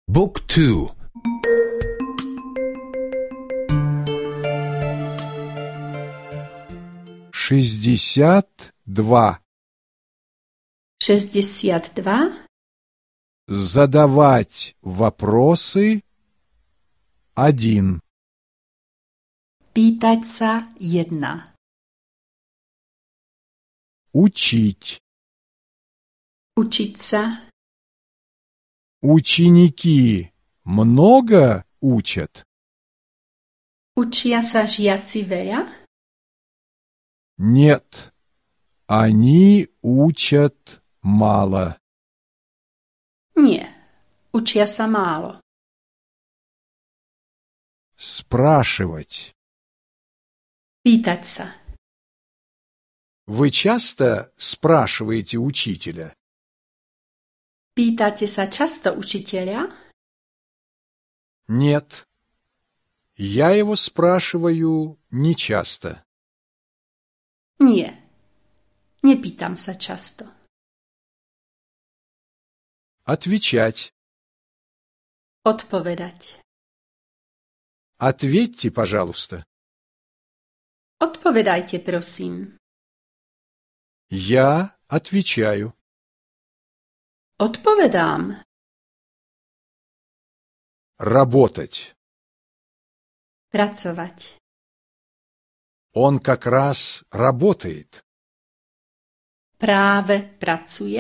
Book 2. 62. 62. Задавать вопросы 1. Pýtať sa 1. Учить. Učiť sa. Ученики много учат? Učia sa žiaci veľa? Нет. Они учат мало. Nie. Učia sa málo. Спрашивать. Pýtať sa. Вы часто спрашиваете учителя? Pýtate sa často učiteľa? Нет. Я его спрашиваю нечасто. Nie. Nepýtam sa často. Отвечать. Odpovedať. Ответьте, пожалуйста. Odpovedajte, prosím. Я отвечаю. Odpovedám. Работать. Pracovať. Он как раз работает. Práve pracuje?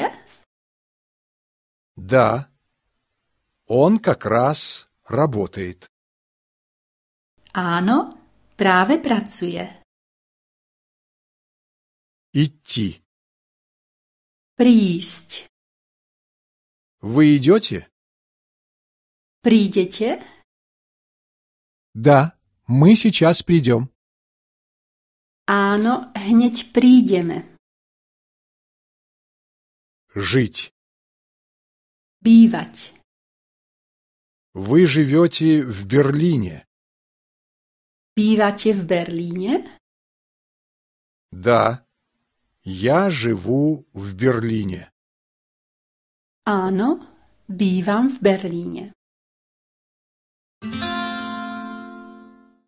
Да. Он как раз работает. Áno, práve pracuje. Идти. Prísť. Вы идете? Prídete? Да, мы сейчас придем. Áno, hneď prídeme. Жить. Bývať. Вы живете в Берлине? Bývate v Berlíne? Да, я живу в Берлине. Áno, bývam v Berlíne.